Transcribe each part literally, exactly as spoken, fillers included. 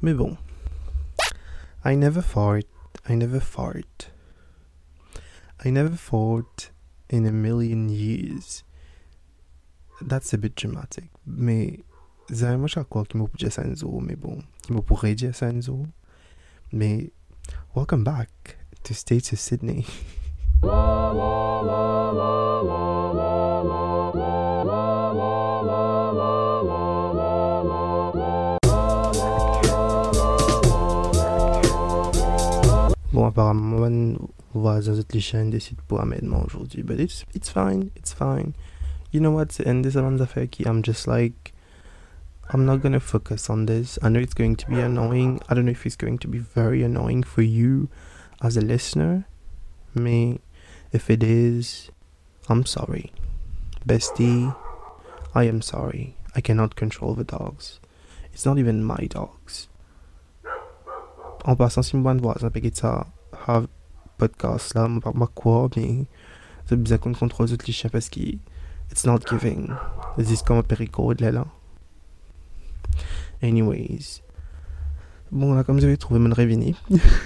Mais bon. I never fart. I never fart. I never fart in a million years. That's a bit dramatic. Mais, zay moi chaque fois qu'il m'a dit ça nzo, mais bon, qu'il m'a pourrait dire ça nzo. Mais, welcome back to States of Sydney. Bon, apparemment, on va dans cette chaîne décide pour amènement aujourd'hui, but it's it's fine, it's fine. You know what? And this is affaire qui I'm just like, I'm not gonna focus on this. I know it's going to be annoying. I don't know if it's going to be very annoying for you as a listener. Mais if it is, I'm sorry. Bestie, I am sorry. I cannot control the dogs. It's not even my dogs. En passant, si moi, je vais ça, have podcast là, je ne quoi, mais c'est bizarre qu'on contrôle les autres chiens parce que it's not giving. C'est comme un péricode là. Anyways. Bon, là, comme vous avez trouvé mon révini.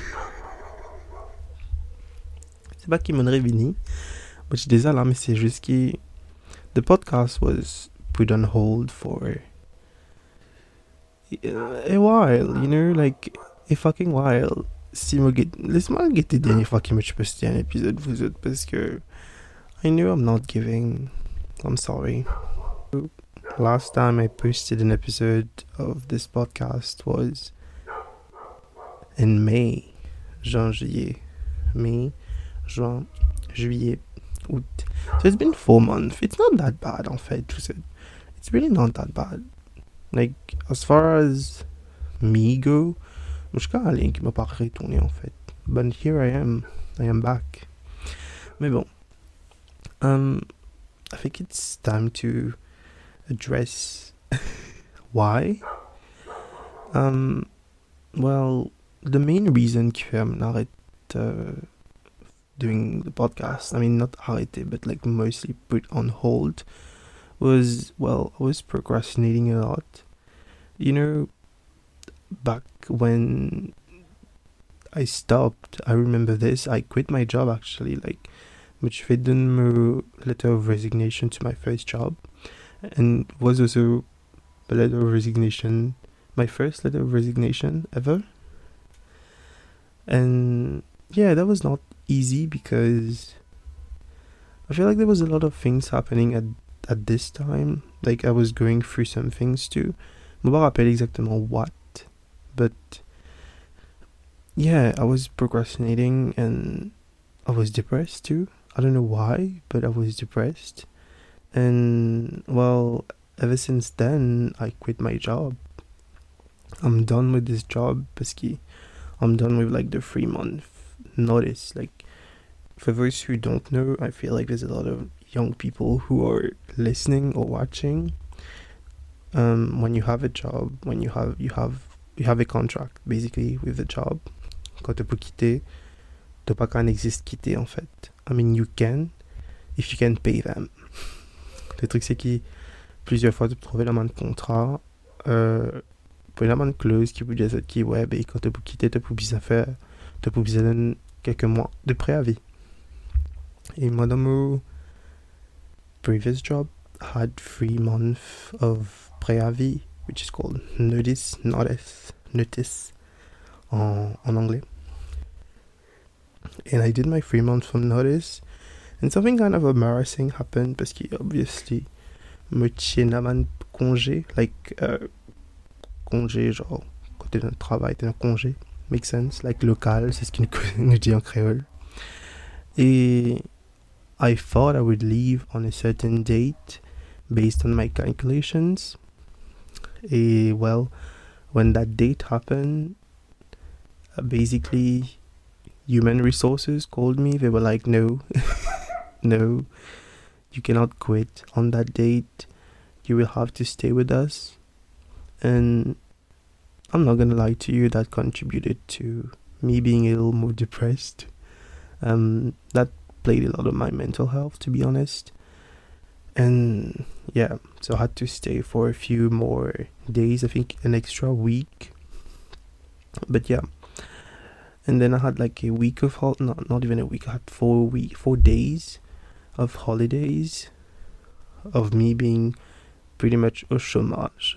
C'est pas qui mon révini. Je suis désolé, mais c'est juste que the podcast was put on hold for a while, you know, like a fucking while. Si moi get, laisse-moi get the dernière fois que je peux poster un épisode vous autres parce que I knew I'm not giving. I'm sorry. Last time I posted an episode of this podcast was in May, Juin, Juillet, May, Juin, Juillet, Août. So it's been four months. It's not that bad en fait. It's really not that bad. Like as far as me go, je suis quand qui m'a pas retourné en fait. But here I am. I am back. Mais bon. Um, I think it's time to address why. Um, well, the main reason que I'm not uh, doing the podcast, I mean not arrêté, but like mostly put on hold, was, well, I was procrastinating a lot. You know, back when I stopped, I remember this, I quit my job actually, like, which fait donne a letter of resignation to my first job, and was also a letter of resignation, my first letter of resignation ever. And yeah, that was not easy because I feel like there was a lot of things happening at at this time. Like I was going through some things too. Je ne me rappelle exactement what, but yeah, I was procrastinating and I was depressed too. I don't know why, but I was depressed. And well, ever since then, I quit my job. I'm done with this job parce que I'm done with like the three month notice. Like, for those who don't know, I feel like there's a lot of young people who are listening or watching. Um, when you have a job, when you have you have you have a contract basically with the job. Quand tu peux quitter, tu pas qu'un existe quitter en fait. I mean you can, if you can pay them. Le truc c'est que plusieurs fois tu peux trouver la main de contrat, euh, pour la main de clause qui vous dit ça qui ouais ben quand tu peux quitter tu peux bien faire, tu peux bien donner quelques mois de préavis. Et moi dans mon previous job had three months of préavis, which is called notice, notice, notice en, en anglais. And I did my three months from notice, and something kind of embarrassing happened parce que obviously me tiens avant congé, like uh, congé genre quand t'es dans le travail t'es dans congé, make sense, like local, c'est ce qu'on nous dit en créole. Et I thought I would leave on a certain date based on my calculations. Et well, when that date happened, uh, basically human resources called me. They were like, no, no, you cannot quit on that date. You will have to stay with us. And I'm not gonna lie to you, that contributed to me being a little more depressed. Um, that played a lot of my mental health, to be honest. And So I had to stay for a few more days, I think an extra week, But yeah, and then I had like a week of hol- not not even a week. I had four week four days of holidays of me being pretty much au chômage.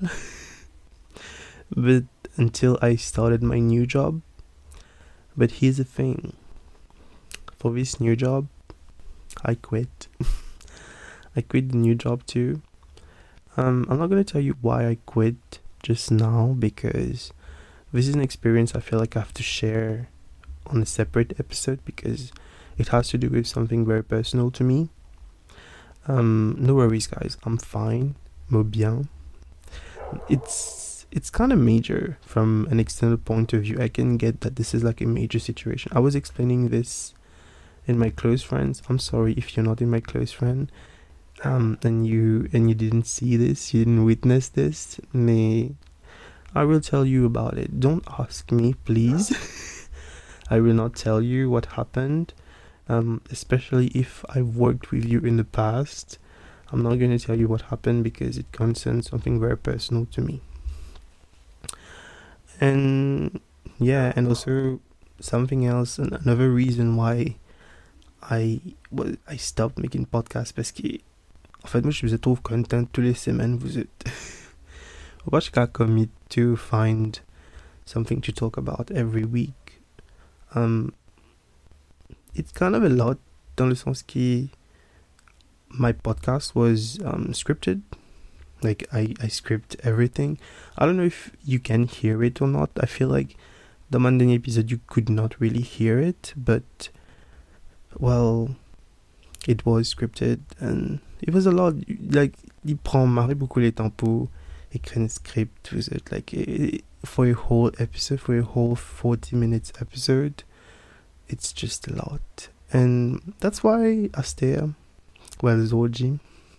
But until I started my new job. But here's the thing. For this new job, I quit. I quit the new job too. Um, I'm not gonna tell you why I quit just now, because this is an experience I feel like I have to share on a separate episode, because it has to do with something very personal to me. Um, no worries, guys. I'm fine. Me bien. It's it's kind of major from an external point of view. I can get that this is like a major situation. I was explaining this in my close friends. I'm sorry if you're not in my close friend, um, and you and you didn't see this, you didn't witness this. Mais I will tell you about it. Don't ask me, please. I will not tell you what happened. Um, especially if I've worked with you in the past. I'm not going to tell you what happened because it concerns something very personal to me. And yeah, and also something else, and another reason why I well, I stopped making podcasts, parce que en fait moi je vous trouve content tous les semaines. Vous êtes I got commit to find something to talk about every week. Um, it's kind of a lot, dans le sens que my podcast was um, scripted. Like I, I script everything. I don't know if you can hear it or not. I feel like the Monday episode you could not really hear it, but well, it was scripted and it was a lot. Like il prend marre beaucoup les temps pour écrire un script. Vous êtes like for a whole episode, for a whole forty minutes episode, it's just a lot, and that's why Astea, well, Zorji,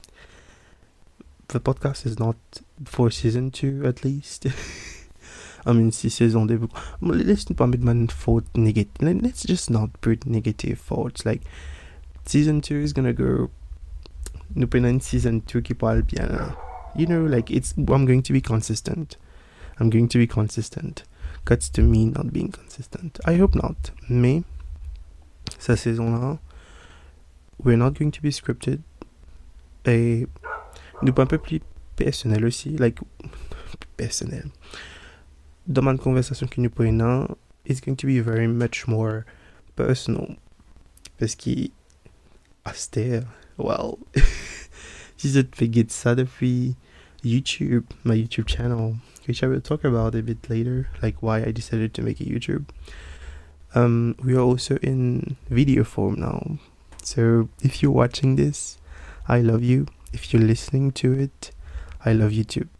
the podcast is not for season two at least. I mean, si saison deux. Let's not put man thought negative. Let's just not put negative thoughts. Like season two is gonna go. Nous prenons season two qui parle bien. You know, like it's. I'm going to be consistent. I'm going to be consistent. Cuts to me not being consistent. I hope not. Mais sa saison là, we're not going to be scripted. Et nous pas un peu plus personnel aussi, like personnel. Dans ma conversation que nous prenons, it's going to be very much more personal. Parce que Aster, well, she's a fait ça depuis YouTube, my YouTube channel, which I will talk about a bit later, like why I decided to make a YouTube. Um, we are also in video form now. So if you're watching this, I love you. If you're listening to it, I love you too.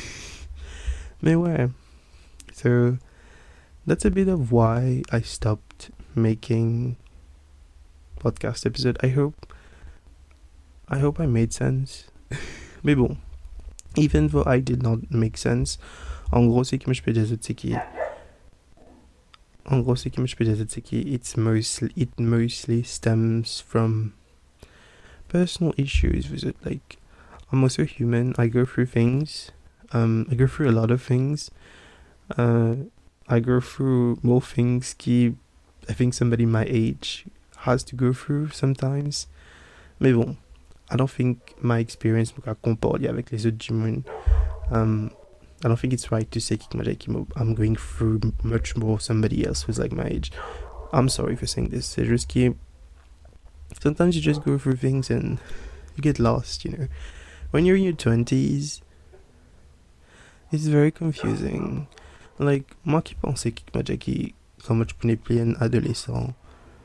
Mais ouais. So that's a bit of why I stopped making podcast episode. I hope I hope I made sense. Mais bon, even though I did not make sense, en gros c'est que je peux dire c'est qui en gros c'est que je peux dire c'est qui it's mostly it mostly stems from personal issues. With it, like I'm also human. I go through things. Um, I go through a lot of things. Uh, I go through more things that I think somebody my age has to go through sometimes. Mais bon, I don't think my experience me compare avec les autres du monde. Um, I don't think it's right to say que I'm going through much more somebody else who's like my age. I'm sorry for saying this. C'est juste que sometimes you just go through things and you get lost, you know. When you're in your twenties, it's very confusing. Like, moi qui pensais que quand je prenais plus un adolescent,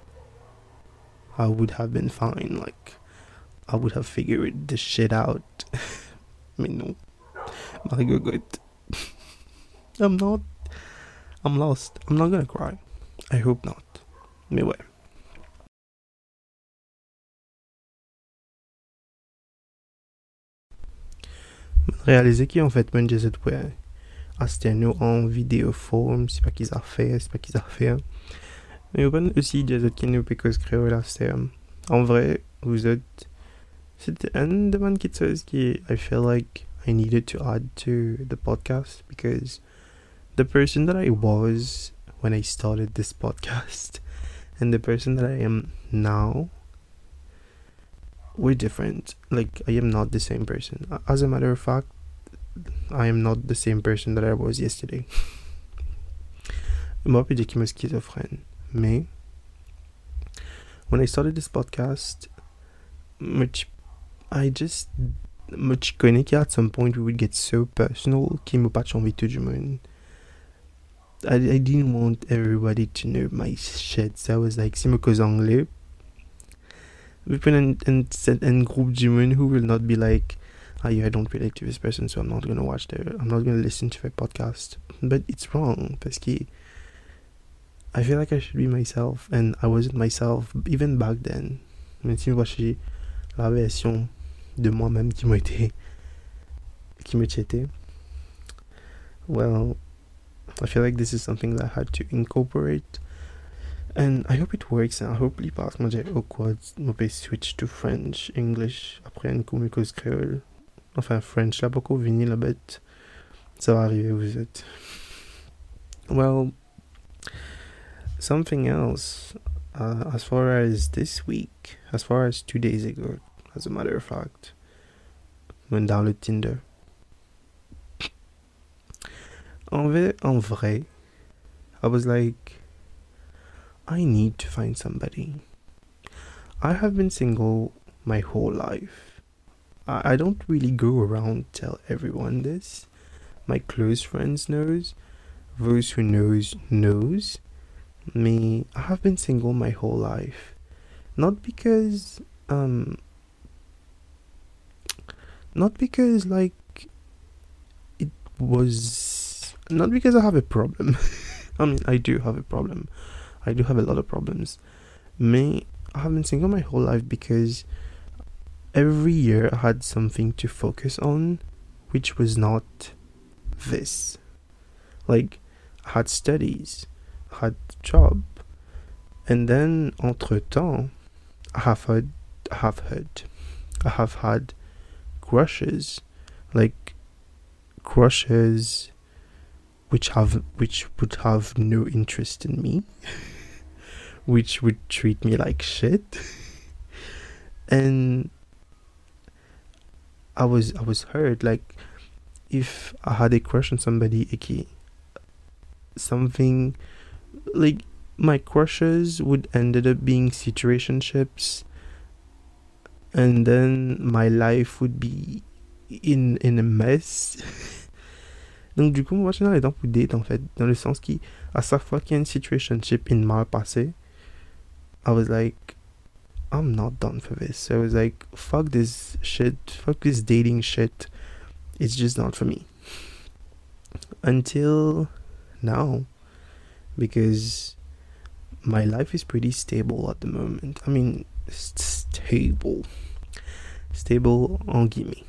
I would have been fine. Like, I would have figured this shit out. Mais non. Marie good. I'm not. I'm lost. I'm not gonna cry. I hope not. Mais ouais. Réaliser qu'en fait, moi, je disais, ouais, c'était nous en vidéo forme, c'est pas qu'ils ont fait, c'est pas qu'ils ont fait. Mais aussi, je disais qu'il nous peut que créer là, c'est, en vrai, vous êtes, c'était une demande qui, I feel like I needed to add to the podcast, because the person that I was when I started this podcast and the person that I am now, we're different. Like, I am not the same person. As a matter of fact, I am not the same person that I was yesterday. Moi, puis de qui me schizophrène. Mais, when I started this podcast, much, I just, much connais qu'à at some point we would get so personal qu'il m'a pas envie tout du monde. I, I didn't want everybody to know my shit. So I was like, si me cause anglais, we put in, in, in group du monde who will not be like, ah, yeah, I don't relate to this person, so I'm not gonna watch their, I'm not gonna listen to their podcast. But it's wrong, parce que I feel like I should be myself, and I wasn't myself even back then. Même si voici la version de moi-même qui m'a été, qui m'a été. Well, I feel like this is something that I had to incorporate, and I hope it works. And I hope les parts moi j'ai awkward, moi peux switch to French, English après une coup cause créole. Enfin French là beaucoup vini la bête. Ça va arriver vous êtes. Well, something else, uh, as far as this week, as far as two days ago, as a matter of fact, when download Tinder. En vrai, en vrai, I was like, I need to find somebody. I have been single my whole life. I, I don't really go around tell everyone this. My close friends knows. Those who knows knows. Me, I have been single my whole life. Not because, um, not because, like, it was, not because I have a problem. I mean, I do have a problem. I do have a lot of problems. Me, I have been single my whole life because every year I had something to focus on, which was not this. Like, I had studies, I had job, and then entre temps, I have had, I have had, I have had crushes, like crushes, which have, which would have no interest in me, which would treat me like shit, and I was, I was hurt. Like, if I had a crush on somebody, okay, something like my crushes would ended up being situationships, and then my life would be in in a mess. Donc du coup moi je suis dans les dents pour date en fait, dans le sens qui à chaque fois qu'il y a une situationship in mal passé, I was like, I'm not done for this. So I was like, fuck this shit, fuck this dating shit, it's just not for me. Until now, because my life is pretty stable at the moment. I mean, stable. Stable en guillemets.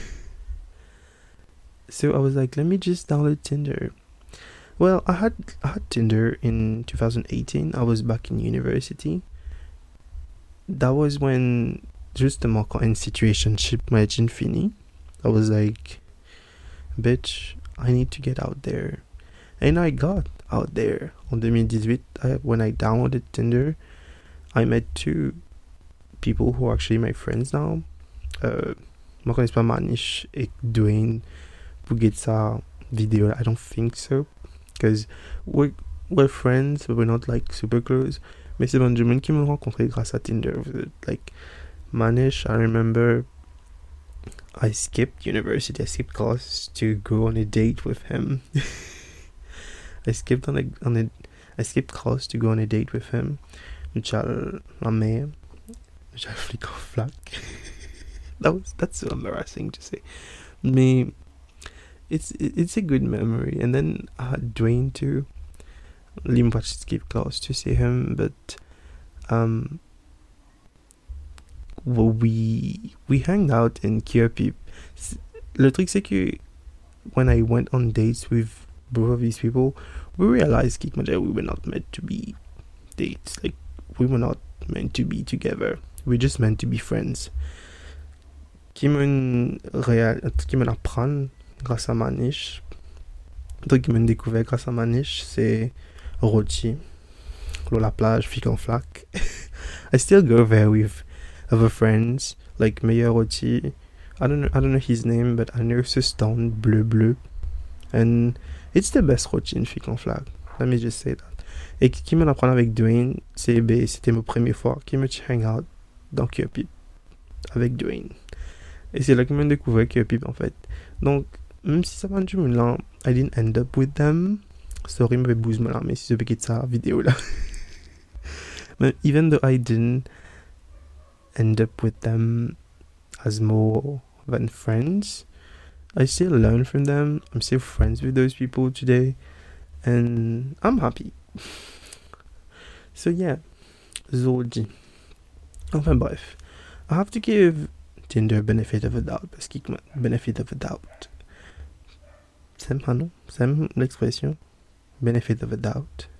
So I was like, let me just download Tinder. Well, I had I had Tinder in two thousand eighteen. I was back in university. That was when justement quand une situationship m'a été fini. I was like, bitch, I need to get out there. And I got out there. En twenty eighteen, I, when I downloaded Tinder, I met two people who are actually my friends now. Uh, moi connais pas Manish et Dwayne pour get sa video. I don't think so. Because we're, we're friends, but we're not like super close. Mais c'est Benjamin qui m'a rencontré grâce à Tinder. Like, Manish, I remember I skipped university, I skipped class to go on a date with him. I skipped on a, on a, I skipped class to go on a date with him. Michal, la mère, Michal flic en flac. That was, that's so embarrassing to say. Mais it's it's a good memory. And then I had Dwayne too. Lim pas skip class to see him, but um, well, we we hanged out in Kierpip. Le truc c'est que when I went on dates with both of these people, we realized that we were not meant to be dates. Like, we were not meant to be together. We were just meant to be friends. Qui m'en réal, qui m'en apprend grâce à Manish. Le truc qui m'a découvert grâce à ma niche, c'est Rôti, l'eau la plage, Fic en flac. I still go there with other friends, like Meilleur Rôti. I don't know, I don't know his name, but I know ce stand bleu bleu. And it's the best Rôti in Fic en flac. Let me just say that. Et qui me l'apprend avec Dwayne, c'est, ben, c'était ma première fois qui me hang out dans Kyopip avec Dwayne. Et c'est là que je me découvert Kyopip en fait. Donc, même si ça m'a du là, I didn't end up with them. Sorry, me bouse là, mais si je peux quitter sa vidéo là. But even though I didn't end up with them as more than friends, I still learn from them. I'm still friends with those people today. And I'm happy. So yeah, Zolji. Enfin bref, I have to give Tinder benefit of a doubt parce qu'il benefit of a doubt. C'est pas non, c'est l'expression benefit of a doubt.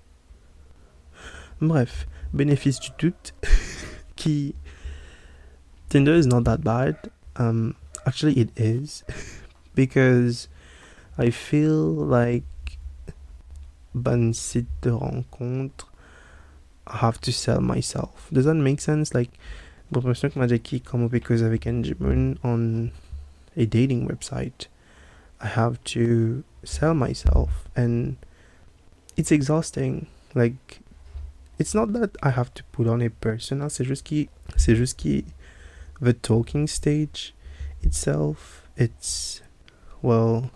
Bref, bénéfice du doute. Qui Tinder is not that bad. Um, actually it is because I feel like ban site de rencontre, I have to sell myself. Does that make sense? Like, proportion que m'a dit comme because avec Anjimun on a dating website, I have to sell myself, and it's exhausting. Like, it's not that I have to put on a persona, c'est juste qui, c'est juste qui, the talking stage itself, it's, well,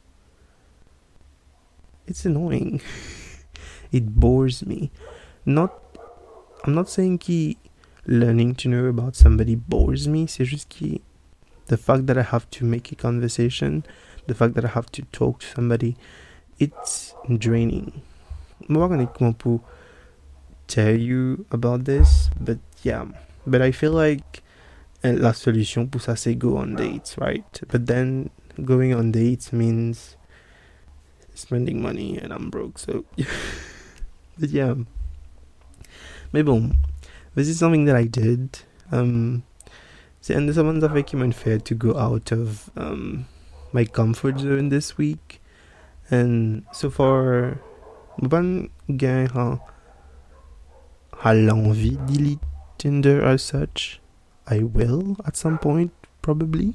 it's annoying. It bores me. Not, I'm not saying ki learning to know about somebody bores me. C'est juste ki the fact that I have to make a conversation, the fact that I have to talk to somebody, it's draining. I'm not gonna come up to tell you about this, but yeah. But I feel like la solution pour ça c'est go on dates, right? But then going on dates means spending money and I'm broke, so but yeah. Mais bon, this is something that I did. Um, c'est un des moments avec qui m'a fait to go out of um, my comfort zone this week. And so far, je n'ai pas à l'envie de delete Tinder as such. I will at some point, probably.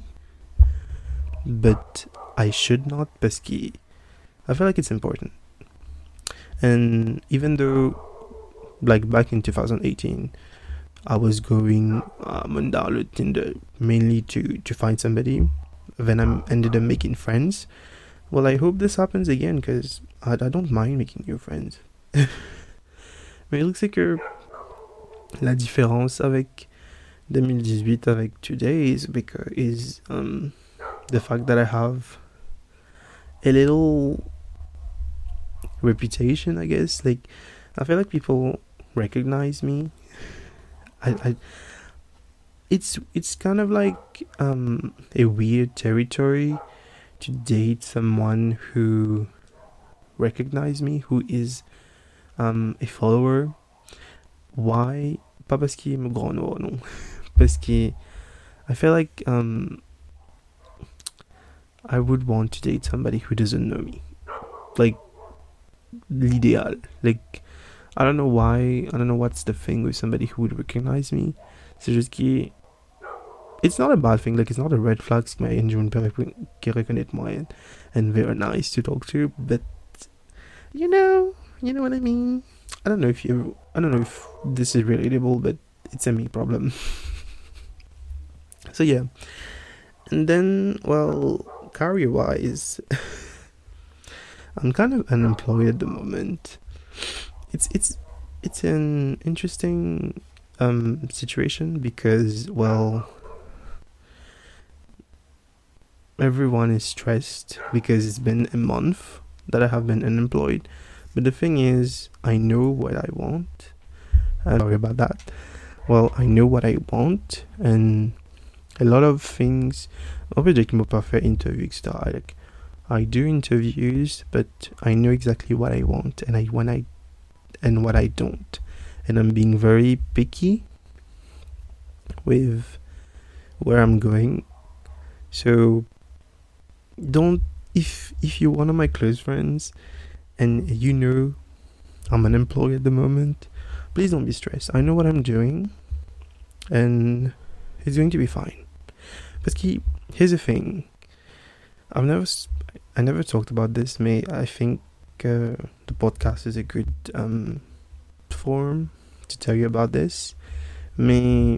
But I should not, parce que I feel like it's important. And even though, like back in two thousand eighteen, I was going um, on download Tinder mainly to, to find somebody, then I ended up making friends. Well, I hope this happens again, because I, I don't mind making new friends. Mais il c'est que la différence avec twenty eighteen avec today is because is um the fact that I have a little reputation, I guess. Like, I feel like people recognize me. I, I it's it's kind of like um a weird territory to date someone who recognize me, who is um a follower. Why? Pas parce qu'il est grand, non, non. Parce que I feel like um I would want to date somebody who doesn't know me. Like, l'idéal. Like, I don't know why, I don't know what's the thing with somebody who would recognize me. C'est juste que it's not a bad thing, like, it's not a red flag que my engine qui reconnaît moi and, and they're nice to talk to, but you know, you know what I mean. I don't know if you, I don't know if this is relatable, but it's a me problem. So yeah, and then, well, career wise, I'm kind of unemployed at the moment. It's it's it's an interesting um situation because, well, everyone is stressed because it's been a month that I have been unemployed. But the thing is, I know what I want. I'm sorry about that. Well, I know what I want, and a lot of things. On peut dire qu'il m'a pas fait interview, et cetera. Like, I do interviews, but I know exactly what I want, and I when I and what I don't, and I'm being very picky with where I'm going. So don't if if you're one of my close friends and you know I'm unemployed at the moment, please don't be stressed. I know what I'm doing, and it's going to be fine. But keep, here's the thing. I've never, I never talked about this. May I think uh, the podcast is a good um forum to tell you about this. May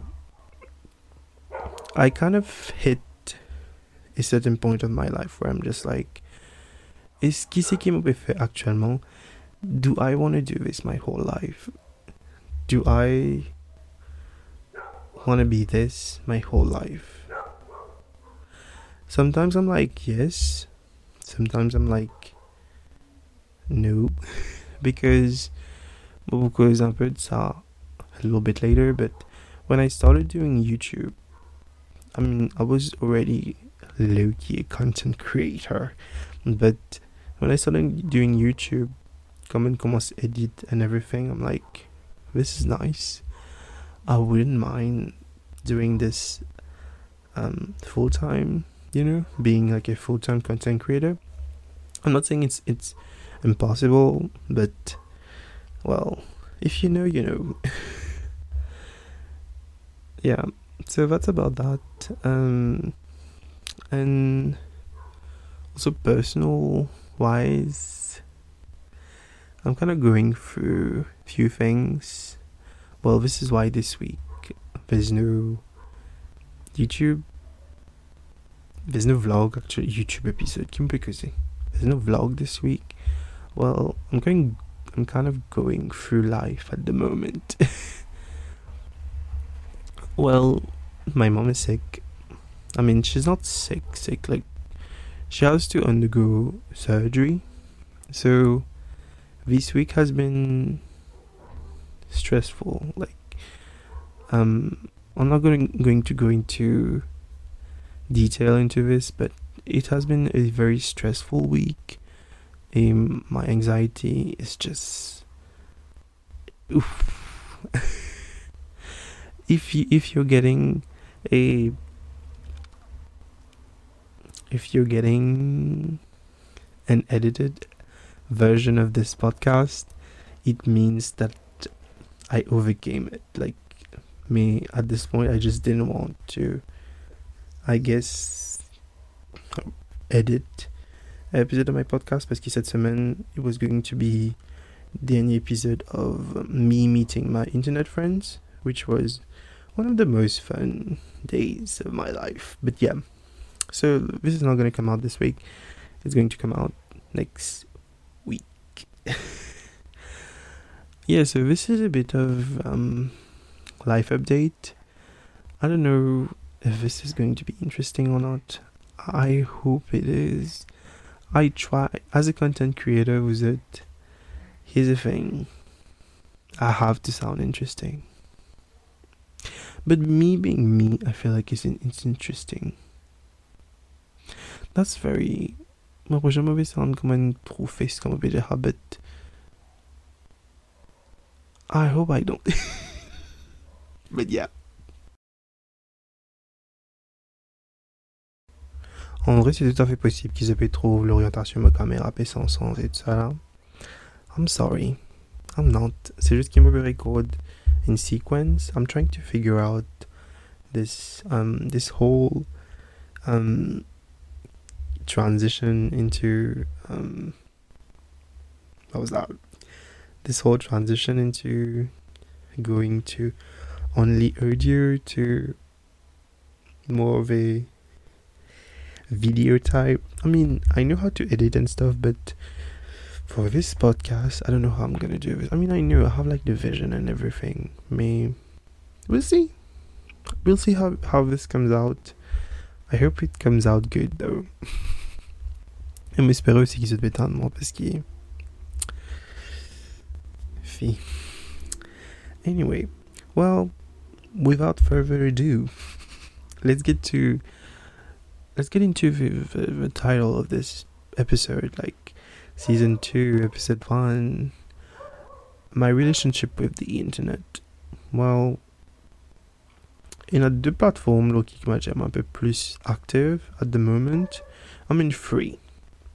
I kind of hit a certain point of my life where I'm just like, est-ce qui c'est qui me fait actuellement? Do I want to do this my whole life? Do I want to be this my whole life? Sometimes I'm like, yes. Sometimes I'm like, no. Because, because un peu de ça a little bit later, but when I started doing YouTube, I mean, I was already low-key a content creator, but when I started doing YouTube, come and commence edit and everything, I'm like, this is nice. I wouldn't mind doing this um, full-time, you know, being like a full-time content creator. I'm not saying it's it's impossible, but, well, if you know, you know. Yeah, so that's about that. Um, and also personal-wise, I'm kind of going through a few things. Well, this is why this week there's no YouTube. There's no vlog, actually, YouTube episode. There's no vlog this week. Well, I'm going, I'm kind of going through life at the moment. Well, my mom is sick. I mean, she's not sick, sick, like, she has to undergo surgery. So, this week has been stressful. Like, um, I'm not going going to go into detail into this, but it has been a very stressful week. Um, my anxiety is just, oof. if you if you're getting a if you're getting an edited version of this podcast, it means that I overcame it. Like, me at this point, I just didn't want to, I guess, edit an episode of my podcast, parce que cette semaine it was going to be the only episode of me meeting my internet friends, which was one of the most fun days of my life. But yeah, so this is not going to come out this week. It's going to come out next week. Yeah, so this is a bit of um, life update. I don't know if this is going to be interesting or not. I hope it is. I try, as a content creator with it, here's the thing. I have to sound interesting. But me being me, I feel like it's, it's interesting. That's very... Moi, je me vais sound comme un trop face, comme un habit. I hope I don't. But yeah. En vrai, c'est tout à fait possible qu'ils aient trouvé l'orientation de ma caméra P cent et tout ça là. I'm sorry. I'm not. C'est juste qu'ils me record in sequence. I'm trying to figure out this um this whole um transition into um what was that? This whole transition into going to only audio to more of a video type. I mean, I know how to edit and stuff, but for this podcast, I don't know how I'm gonna do it. I mean, I know I have like the vision and everything. May we'll see. We'll see how how this comes out. I hope it comes out good though. Et m'espérer aussi qu'ils se détendent moi parce que fille. Anyway, well, without further ado, let's get to let's get into the, the, the title of this episode, like season two, episode one. My relationship with the internet. Well, il y en a deux plateformes là, qui m'ont un peu plus active at the moment. I'm in free.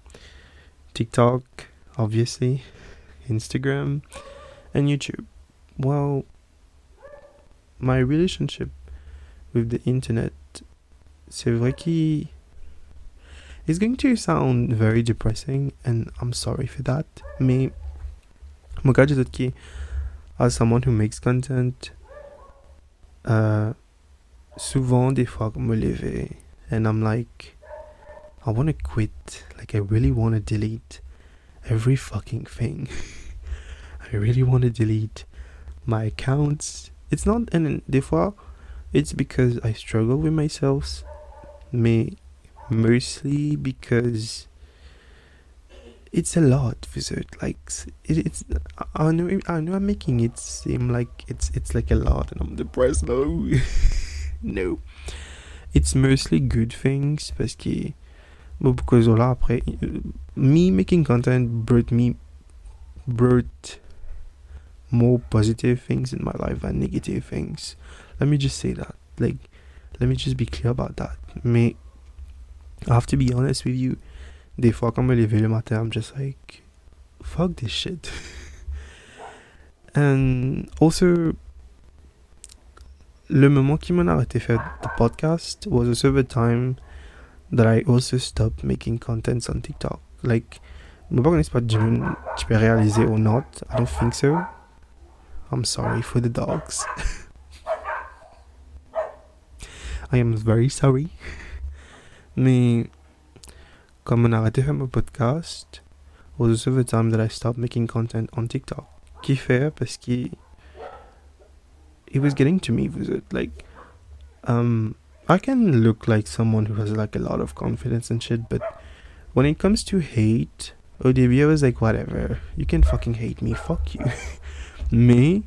TikTok, obviously, Instagram, and YouTube. Well, my relationship with the internet, c'est vrai qu'il it's going to sound very depressing, and I'm sorry for that. Mais mon cas, je dis as someone who makes content, uh, souvent des fois je me lève and I'm like, I want to quit. Like I really want to delete every fucking thing. I really want to delete my accounts. It's not, and des fois it's because I struggle with myself, mais mostly because it's a lot with it. Like it, it's I know I know I'm making it seem like it's it's like a lot and I'm depressed. No. No, it's mostly good things parce que bon, because là après me making content brought me brought more positive things in my life than negative things. Let me just say that. Like, let me just be clear about that. Mais I have to be honest with you. Des fois, quand je me lève le matin, I'm just like, fuck this shit. And also, le moment qui m'a arrêté faire the podcast was also the time that I also stopped making contents on TikTok. Like, je ne sais pas si c'est pas tu peux réaliser or not. I don't think so. I'm sorry for the dogs. I am very sorry. Mais comme on a arrêté de faire mon podcast, was also the time that I stopped making content on TikTok. Qui fait parce que it was getting to me with it. Like, um, I can look like someone who has like a lot of confidence and shit, but when it comes to hate, au début I was like, whatever, you can fucking hate me, fuck you. Me,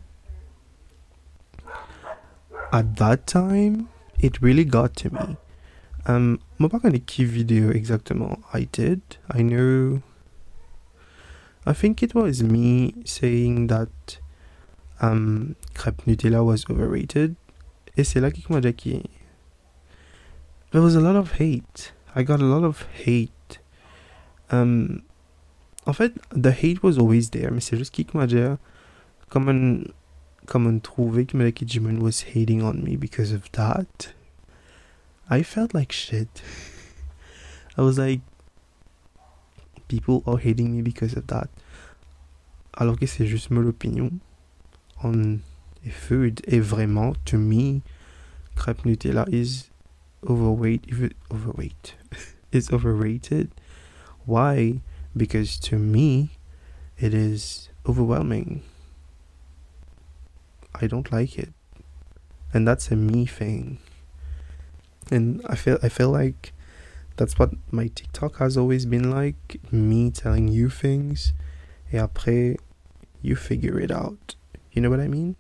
at that time, it really got to me. Um, je ne sais pas quelle vidéo exactement I did. I know, I think it was me saying that um, crêpe Nutella was overrated. Et c'est là qu'il m'a dit que there was a lot of hate. I got a lot of hate. Um, en fait, the hate was always there, mais c'est juste qu'il m'a dit comme un, comme un trouvé qu'il m'a dit que Jimin was hating on me because of that. I felt like shit. I was like, people are hating me because of that. Alors que c'est juste mon opinion on a food. Et vraiment, to me, crêpe Nutella is overweight. Overweight. It's overrated. Why? Because to me, it is overwhelming. I don't like it. And that's a me thing. And I feel I feel like that's what my TikTok has always been like. Me telling you things. Et après, you figure it out. You know what I mean?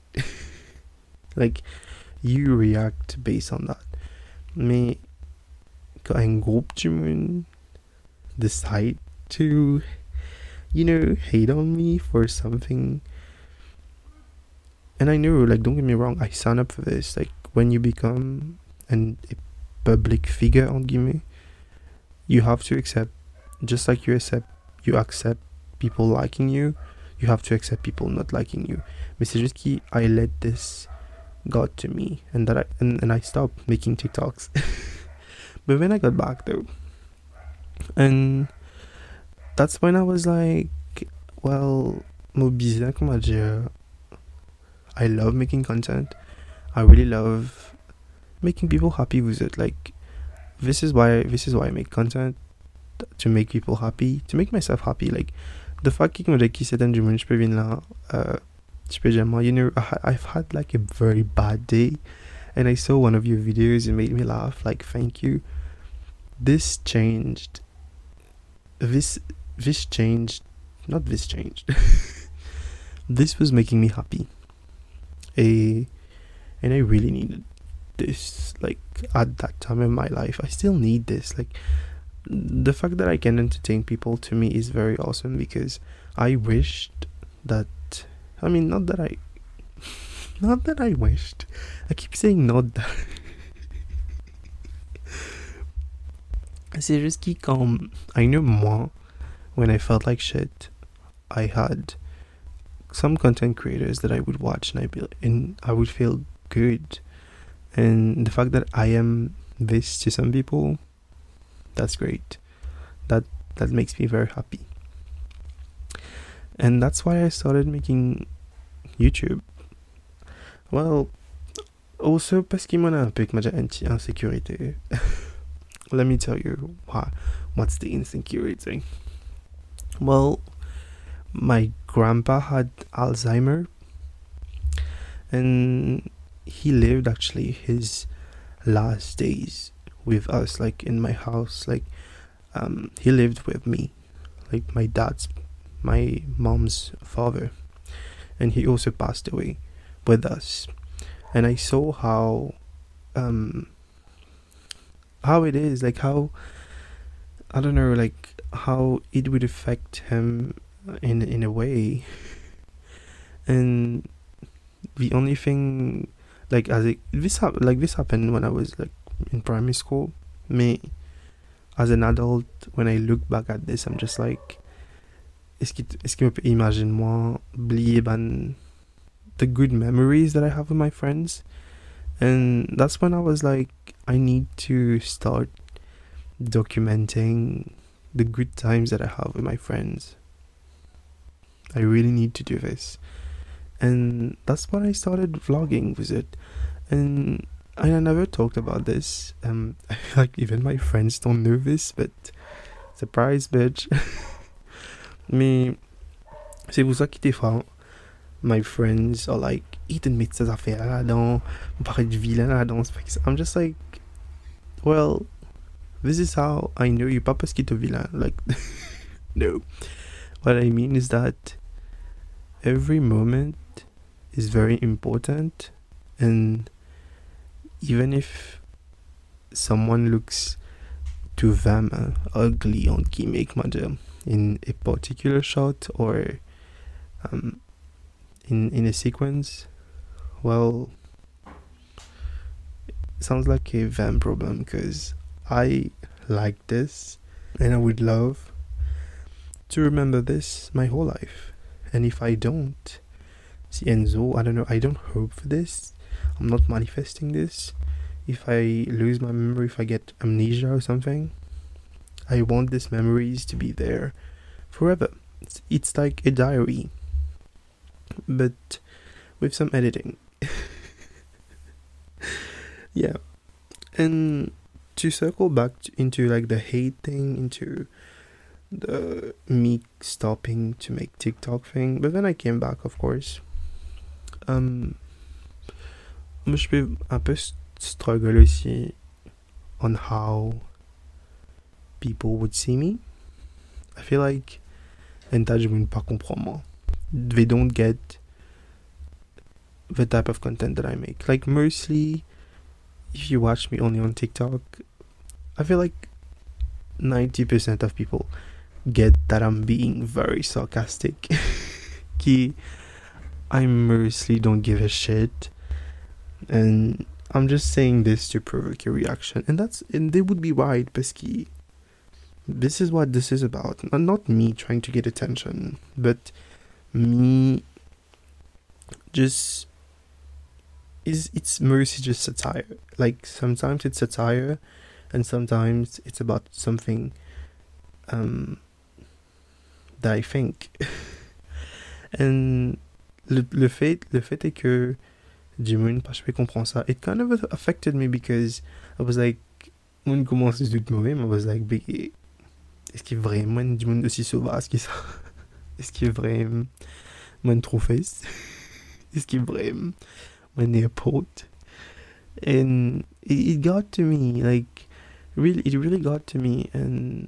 Like, you react based on that. Mais quand un groupe du monde decide to, you know, hate on me for something. And I know, like, don't get me wrong, I sign up for this. Like, when you become an, a public figure, on guillemets, you have to accept, just like you accept, you accept people liking you, you have to accept people not liking you. Mais c'est juste que I let this got to me, and that I, and, and I stopped making TikToks. But when I got back though, and that's when I was like, well, mo bizarre comment dire, I love making content. I really love making people happy with it. Like, this is why this is why I make content, to make people happy, to make myself happy. Like, the fact que je qui c'est un jour je peux venir là, euh, je peux dire, you know, I, I've had like a very bad day, and I saw one of your videos and made me laugh. Like, thank you. This changed. This this changed. Not this changed. This was making me happy. A, and I really needed this, like, at that time in my life. I still need this. Like, the fact that I can entertain people, to me, is very awesome, because I wished that, I mean, not that I not that I wished, I keep saying not that. C'est juste que quand I know moi, when I felt like shit, I had some content creators that I would watch, and I be and I would feel good. And the fact that I am this to some people, that's great. That that makes me very happy. And that's why I started making YouTube. Well, also parce qu'il m'en a un peu que j'ai insécurité. Let me tell you why. What's the insecurity? Well, my grandpa had Alzheimer, and he lived actually his last days with us, like in my house. Like, um, he lived with me, like my dad's, my mom's father, and he also passed away with us. And I saw how, um, how it is, like how, I don't know, like how it would affect him in in a way. And the only thing, like as it this hap- like this happened when I was like in primary school. Me, as an adult, when I look back at this, I'm just like, est-ce qu'il est-ce qu'il me peut imagine moi oublier ban the good memories that I have with my friends? And that's when I was like, I need to start documenting the good times that I have with my friends. I really need to do this. And that's when I started vlogging with it. And I never talked about this. Um, like even my friends don't know this, but surprise, bitch. Mais c'est pour ça que des fois, my friends are like, il te met ces affaires là-dedans, on paraît de vilain là-dedans. I'm just like, well, this is how I know you, pas parce qu'il te vilain. Like, no. What I mean is that every moment is very important, and even if someone looks to them uh, ugly on gimmick mother in a particular shot or um in in a sequence, well, it sounds like a van problem, because I like this and I would love to remember this my whole life. And if I don't, see, Enzo, I don't know, I don't hope for this. I'm not manifesting this. If I lose my memory, if I get amnesia or something, I want these memories to be there forever. It's, it's like a diary, but with some editing. Yeah. And to circle back into like the hate thing, into the me stopping to make TikTok thing, but then I came back, of course. Um, moi je peux un peu struggle aussi on how people would see me. I feel like and that je ne pas comprendre moi. They don't get the type of content that I make. Like mostly, if you watch me only on TikTok, I feel like ninety percent of people get that I'm being very sarcastic. Ki, I mostly don't give a shit, and I'm just saying this to provoke a reaction, and that's and they would be right, parce que this is what this is about. Not me trying to get attention, but me just is it's mostly just satire. Like sometimes it's satire, and sometimes it's about something um that I think. And le, le fait le fait est que Jimun, parce que je comprends ça, it kind of affected me, because I was like, on commence à se douter mauvais, mais I was like, est-ce qu'il est vraiment du monde aussi sauvage que ça? Est-ce qu'il est vraiment trop face? Est-ce qu'il est vraiment n'importe? And it, it got to me, like, really, it really got to me, and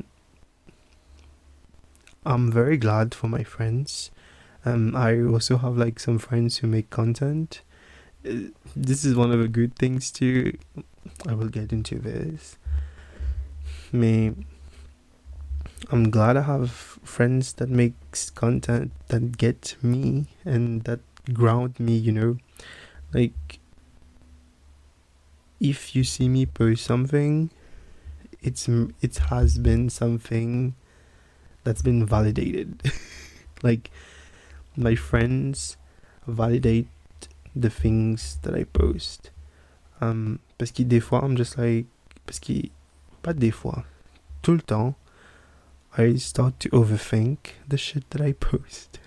I'm very glad for my friends. Um, I also have like some friends who make content. Uh, this is one of the good things too. I will get into this. Me, I'm glad I have friends that makes content that get me and that ground me, you know. Like, if you see me post something, it's it has been something that's been validated. Like, my friends validate the things that I post. Um, parce que des fois, I'm just like, parce que, pas des fois, tout le temps, I start to overthink the shit that I post.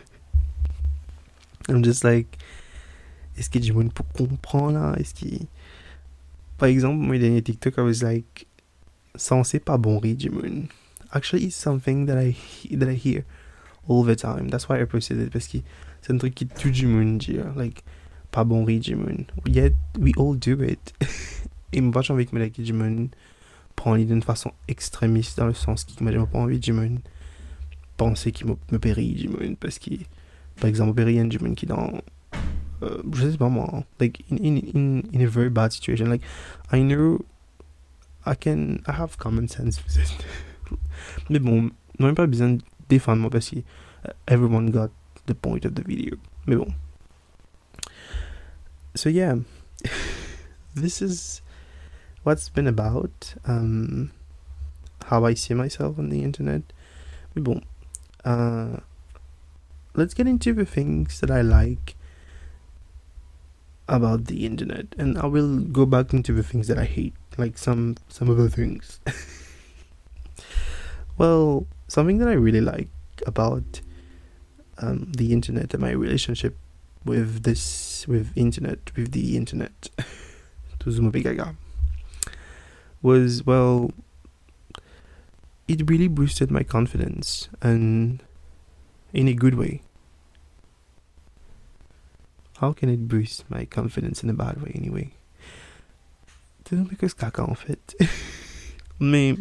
I'm just like, est-ce que du monde pour comprendre là? Est-ce que, par exemple, my dernier TikTok, I was like, censé pas bon rire du monde. Actually, it's something that I that I hear all the time. That's why I posted it, parce que c'est un truc qui tout du monde dit, like, pas bon rire du monde. Yet, we all do it. Et moi, j'ai envie que me like du monde prend l'idée d'une façon extrémiste, dans le sens qui m'a pas envie du monde penser qu'il me périt du monde, parce que, par exemple, périt du monde qui dans, euh, je sais pas moi, like, in, in, in, in a very bad situation. Like, I know I can, I have common sense. Mais bon, non, pas besoin de défendre moi parce que everyone got the point of the video. Mais bon. So yeah, this is what's been about, um, how I see myself on the internet. Mais bon, uh, let's get into the things that I like about the internet, and I will go back into the things that I hate, like some some other things. Well, something that I really like about um, the internet and my relationship with this, with internet, with the internet, was, well, it really boosted my confidence, and in a good way. How can it boost my confidence in a bad way anyway? Because caca en fait. Mais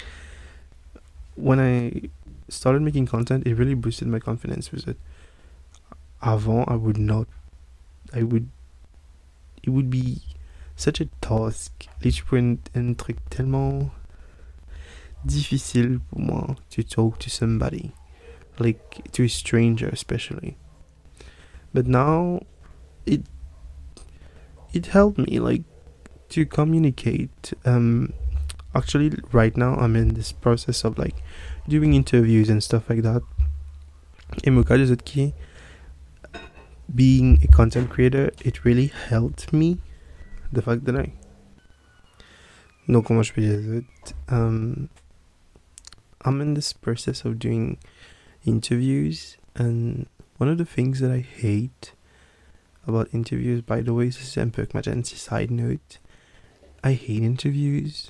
when I started making content, it really boosted my confidence with it. Avant, I would not, I would, it would be such a task. Each point un truc tellement difficile pour moi to talk to somebody, like to a stranger especially. But now, it it helped me like to communicate. Um, actually, right now I'm in this process of like doing interviews and stuff like that. Et mon cas de qui, being a content creator, it really helped me. The fact that I. Donc comment je peux dire ça? Um, I'm in this process of doing interviews, and one of the things that I hate about interviews, by the way, this is un peu que ma side note, I hate interviews.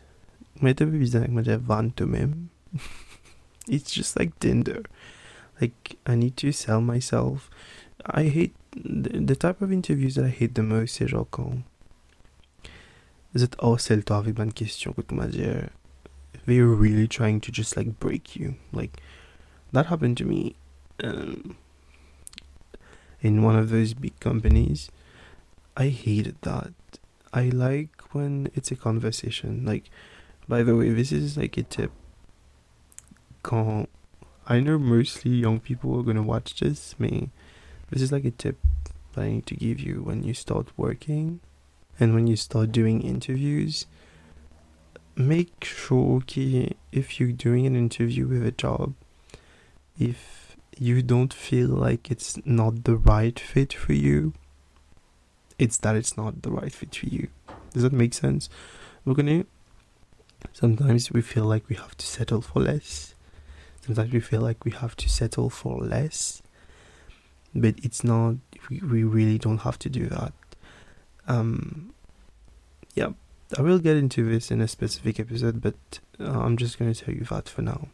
It's just like Tinder. Like, I need to sell myself. I hate the, the type of interviews that I hate the most, c'est genre quand vous êtes harcèle-toi avec bonne question, comment dire, they're really trying to just like break you. Like, that happened to me um, in one of those big companies. I hated that. I like when it's a conversation. Like, by the way, this is like a tip. Quand, I know mostly young people are gonna watch this, but this is like a tip that I need to give you when you start working and when you start doing interviews. Make sure that if you're doing an interview with a job, if you don't feel like it's not the right fit for you, it's that it's not the right fit for you. Does that make sense? We're gonna, sometimes we feel like we have to settle for less. Sometimes we feel like we have to settle for less. But it's not, we, we really don't have to do that. Um, yeah, I will get into this in a specific episode, but uh, I'm just going to tell you that for now.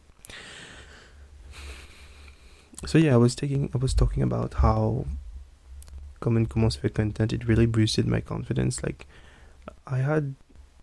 So yeah, I was taking, I was talking about how comment commence faire content, it really boosted my confidence. Like, I had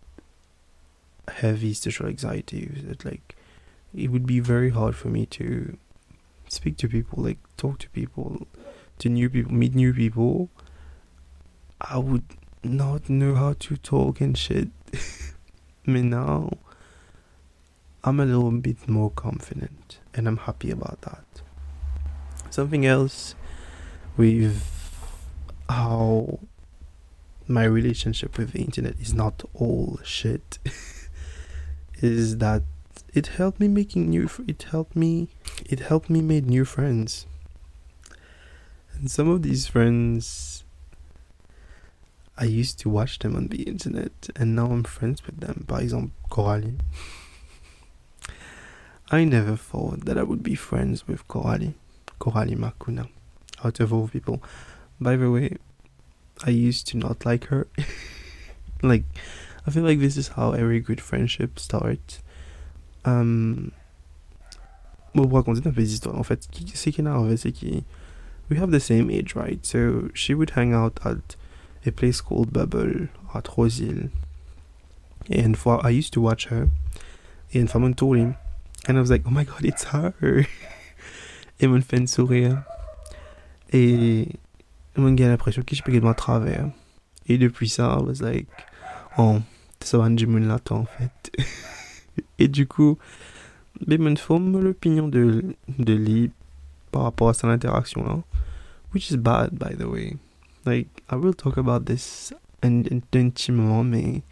heavy social anxiety that like it would be very hard for me to speak to people, like talk to people, to new people, meet new people. I would not know how to talk and shit. But now I'm a little bit more confident, and I'm happy about that. Something else with how my relationship with the internet is not all shit is that it helped me making new it helped me it helped me make new friends. And some of these friends, I used to watch them on the internet, and now I'm friends with them. Par exemple, Coralie. I never thought that I would be friends with Coralie. Coralie Makuna. Out of all people. By the way, I used to not like her. Like, I feel like this is how every good friendship starts. Um, bon, pour raconter un peu des histoires, en fait, ce qui est arrivé, c'est que we have the same age, right? So she would hang out at a place called Bubble at Rosil. And for I used to watch her in Famontori. And I was like, oh my god, it's her. Et me fait un sourire. Et je me l'impression que je peux à travers. Et depuis ça, I was like, oh, ça va, je me l'attends en fait. Et du coup, je me forme l'opinion de, de Lee par rapport à cette interaction là. Which is bad, by the way. Like, I will talk about this in, in un petit moment, mais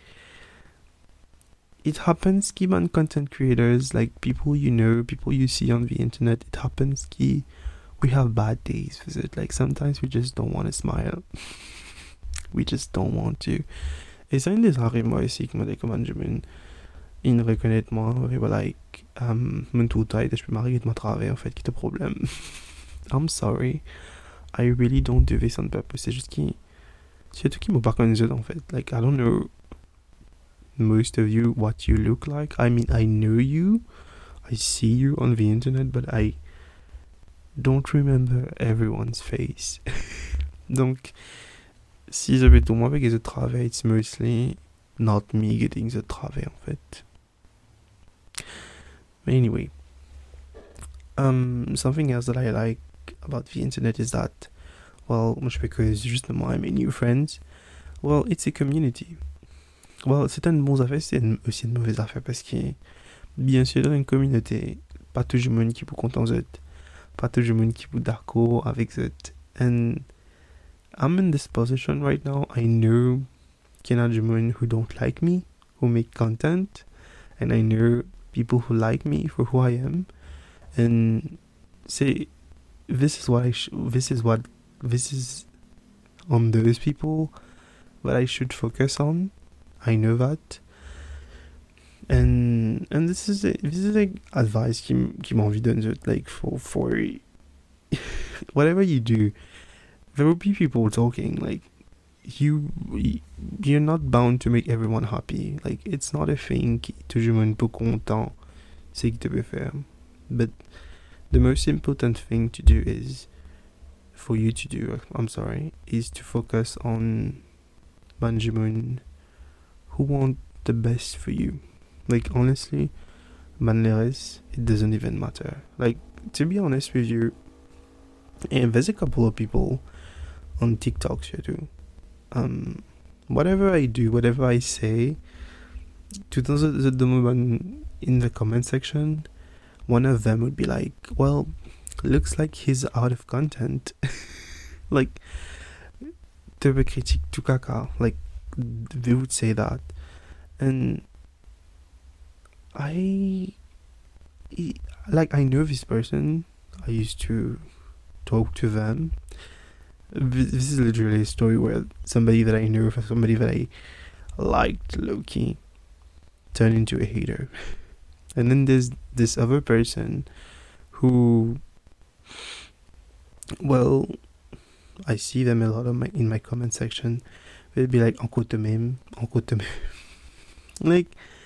it happens even content creators, like people you know, people you see on the internet, it happens ki we have bad days with it. Like, sometimes we just don't want to smile. We just don't want to. Et ça, une des rares moi aussi, qui m'a dit comment je me in reconnaît moi, et voilà, like, um, mon tout taille, je peux m'arrêter de me travailler, en fait, qui est le problème. I'm sorry. I really don't do this on purpose. C'est juste qui, c'est tout qui m'a pas connu, en fait. Like, I don't know most of you what you look like. I mean, I know you, I see you on the internet, but I don't remember everyone's face. Donc, si j'avais tout moi avec the travail, it's mostly not me getting the travail en fait. But anyway, um, something else that I like about the internet is that, well, much because justement I made new friends. Well, it's a community. Well, c'est une bonne affaire, c'est une, aussi une mauvaise affaire parce que, bien sûr, dans une communauté, pas tout le monde qui peut content de pas tout le monde qui peut d'accord avec ça. And I'm in this position right now. I know qu'il y a des gens who don't like me, who make content, and I know people who like me for who I am. And say, this is what I sh- this is what this is on those people that I should focus on. I know that, and and this is a, this is like advice qui qui m'envie de donner, like for for whatever you do, there will be people talking. Like, you you're not bound to make everyone happy. Like, it's not a thing qui tout le monde peut content c'est que tu peux faire. But the most important thing to do is for you to do. I'm sorry, is to focus on Benjamin, who want the best for you. Like, honestly, Manleres, it doesn't even matter. Like, to be honest with you, and there's a couple of people on TikTok here too. Um, whatever I do, whatever I say, to those that don't in the comment section, one of them would be like, well, looks like he's out of content. Like, te critique tout caca. Like, they would say that. And I, like, I know this person. I used to talk to them. This is literally a story where somebody that I knew, somebody that I liked low-key, turned into a hater. And then there's this other person who, well, I see them a lot of my, in my comment section. They'll be like, encore de même, encore de même. Like,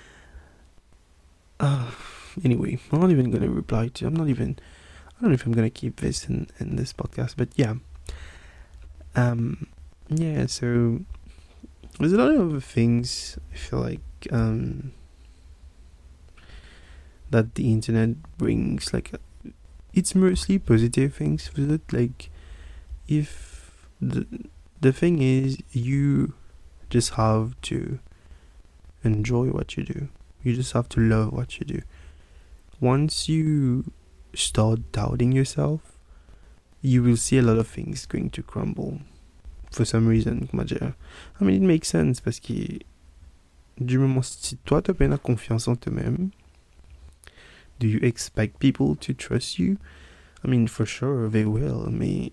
uh, anyway, I'm not even gonna reply to, I'm not even, I don't know if I'm gonna keep this in, in this podcast, but yeah. Um, yeah, so, there's a lot of other things, I feel like, um, that the internet brings. Like, it's mostly positive things with it. Like, if the the thing is, you just have to enjoy what you do. You just have to love what you do. Once you start doubting yourself, you will see a lot of things going to crumble for some reason. I mean, it makes sense parce que du moment si toi tu as la confiance en toi-même, do you expect people to trust you? I mean, for sure they will. I mean,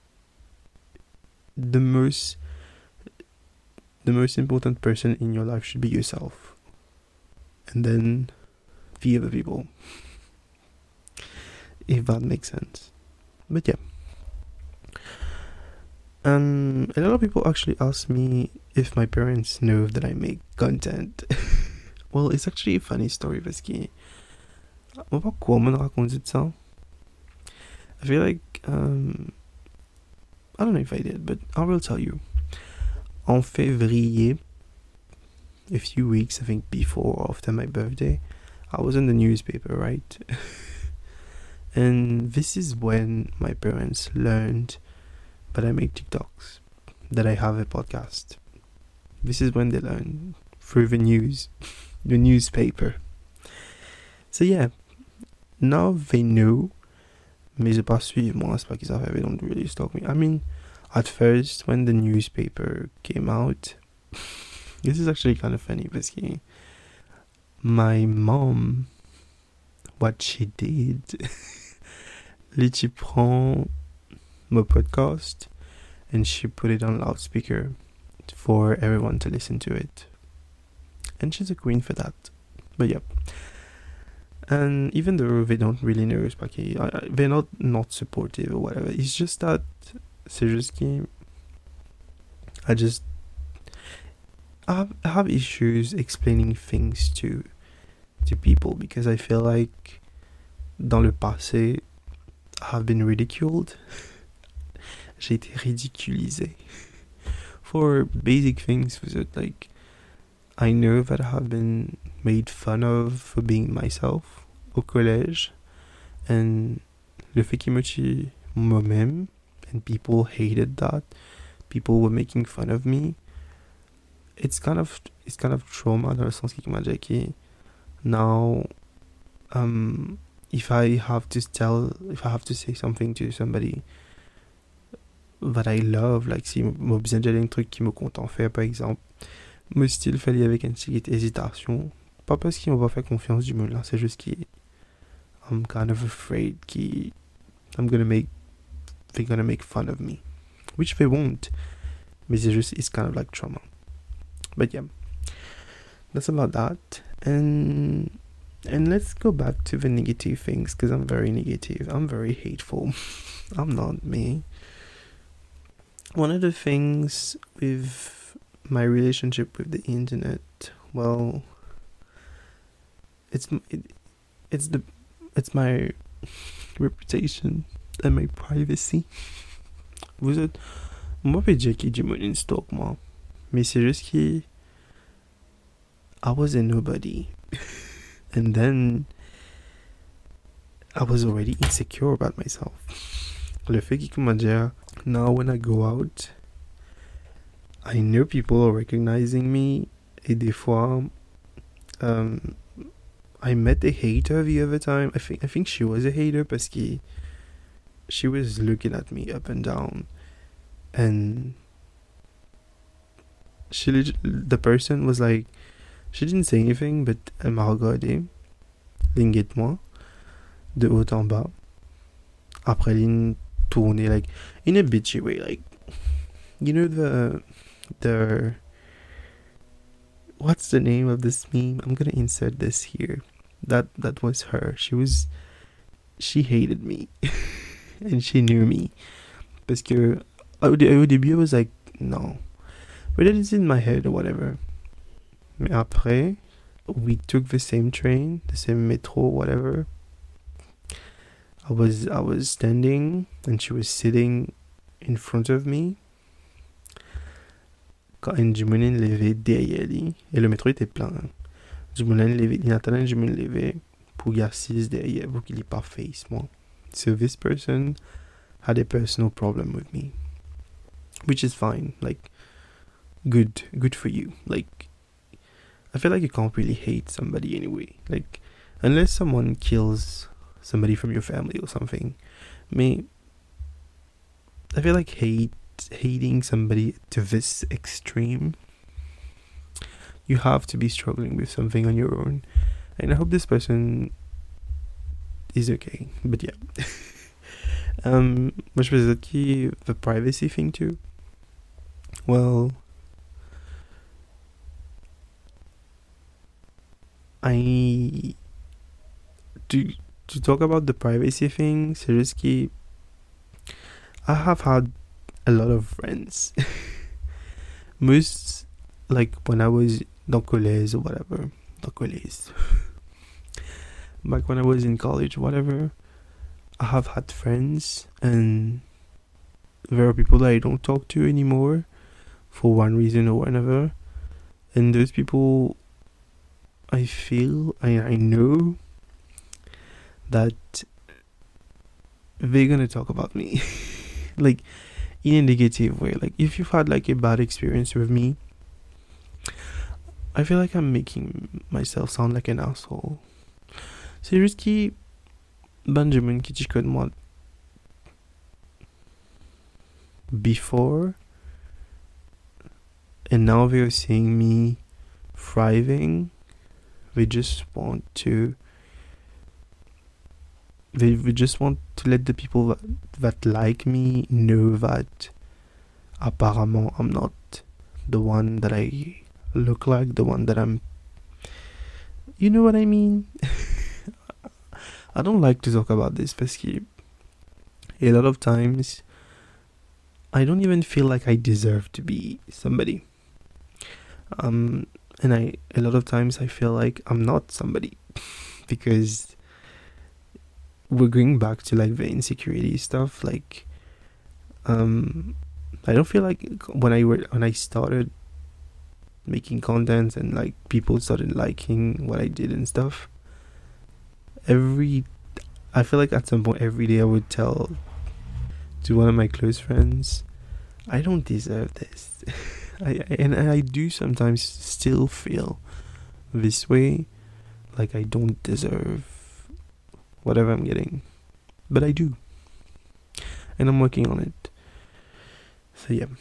the most the most important person in your life should be yourself, and then the other people, if that makes sense. But yeah. And a lot of people actually ask me if my parents know that I make content. Well, it's actually a funny story parce que on va pas comment raconter ça. I feel like um, I don't know if I did, but I will tell you. En février, a few weeks I think before or after my birthday, I was in the newspaper, right? And this is when my parents learned that I make TikToks, that I have a podcast. This is when they learned through the news, the newspaper. So yeah, now they know, mais je pas suivre moi, c'est pas qu'ils savaient, they don't really stalk me. I mean, at first, when the newspaper came out, this is actually kind of funny because my mom, what she did, she prend my podcast and she put it on loudspeaker for everyone to listen to it. And she's a queen for that. But yeah. And even though they don't really know, they're not not supportive or whatever. It's just that c'est juste que I just I have, I have issues explaining things to to people because I feel like dans le passé I have been ridiculed. J'ai été ridiculisé for basic things. Like, I know that I have been made fun of for being myself au collège, and le fait que moi-même moi-même and people hated that, people were making fun of me. It's kind of it's kind of trauma dans le sens que m'a dit que now um if I have to tell if I have to say something to somebody that I love, like si m'a besoin de dire un truc qui me compte en faire par exemple, me style fallait avec une petite hésitation, pas parce qu'ils m'ont pas fait confiance du monde là, c'est juste que I'm kind of afraid que I'm gonna make they're gonna make fun of me, which they won't, mais c'est juste it's kind of like trauma. But yeah, that's about that. And and let's go back to the negative things, because I'm very negative, I'm very hateful. I'm not me. One of the things with my relationship with the internet, well, it's it, it's the it's my reputation and my privacy. Vous êtes, moi peut dire qu'il dit mon stalk moi, mais c'est juste que I was a nobody, and then I was already insecure about myself. Le fait qu'il m'a dit, now when I go out, I know people are recognizing me, et des fois, um, I met a hater the other time. I think I think she was a hater parce que she was looking at me up and down, and she the person was like, she didn't say anything, but elle m'a regardé, linguette-moi, de haut en bas. Après, elle tournée, like, in a bitchy way, like, you know the, the, what's the name of this meme? I'm gonna insert this here. That, that was her. She was, she hated me. And she knew me. Parce que, au, au début, I was like, no. But it is in my head or whatever. Mais après, we took the same train, the same metro, whatever. I was I was standing and she was sitting in front of me. Quand une jumeline levait derrière lui, et le métro était plein. Jumeline levait, il attendait une jumeline levée pour y assise derrière, pour qu'il y pas face moi. So this person had a personal problem with me, which is fine. Like, good, good for you. Like, I feel like you can't really hate somebody anyway. Like, unless someone kills somebody from your family or something. Me, I feel like hate hating somebody to this extreme, you have to be struggling with something on your own. And I hope this person is okay. But yeah. um, moi je faisais qui the privacy thing too. Well, I to to talk about the privacy thing. Seriously, I have had a lot of friends. Most like when I was dans collège or whatever, dans collège. Back when I was in college, whatever, I have had friends, and there are people that I don't talk to anymore for one reason or another. And those people, I feel, I, I know that they're gonna talk about me. Like, in a negative way. Like, if you've had like a bad experience with me, I feel like I'm making myself sound like an asshole. C'est juste que Benjamin qui te moi before, and now they're seeing me thriving. They just want to they, they just want to let the people that, that like me know that apparemment I'm not the one that I look like, the one that I'm, you know what I mean? I don't like to talk about this because a lot of times I don't even feel like I deserve to be somebody. Um, and I a lot of times I feel like I'm not somebody because we're going back to like the insecurity stuff. Like, um, I don't feel like when I were when I started making content and like people started liking what I did and stuff. Every, I feel like at some point every day I would tell to one of my close friends, I don't deserve this. I, I and I do sometimes still feel this way, like I don't deserve whatever I'm getting, but I do, and I'm working on it. So yeah,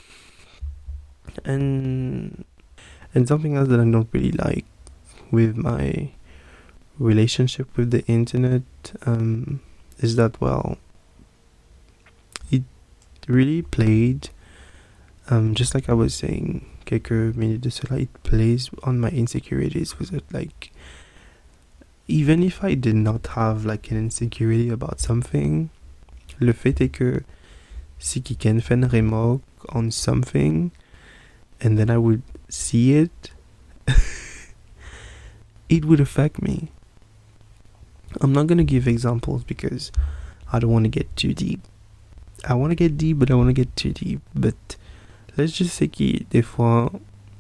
and and something else that I don't really like with my relationship with the internet um, is that, well, it really played, um, just like I was saying quelques minutes de cela, it plays on my insecurities with it. Like, even if I did not have like an insecurity about something, le fait est que si quelqu'un fait une remarque on something and then I would see it, it would affect me. I'm not gonna give examples because I don't want to get too deep. I want to get deep, but I want to get too deep. But let's just say que des fois,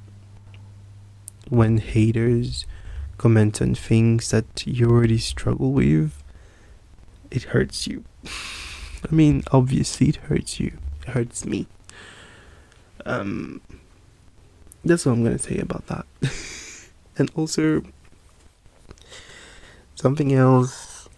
when haters comment on things that you already struggle with, it hurts you. I mean, obviously it hurts you. It hurts me. Um, that's what I'm gonna say about that. And also, something else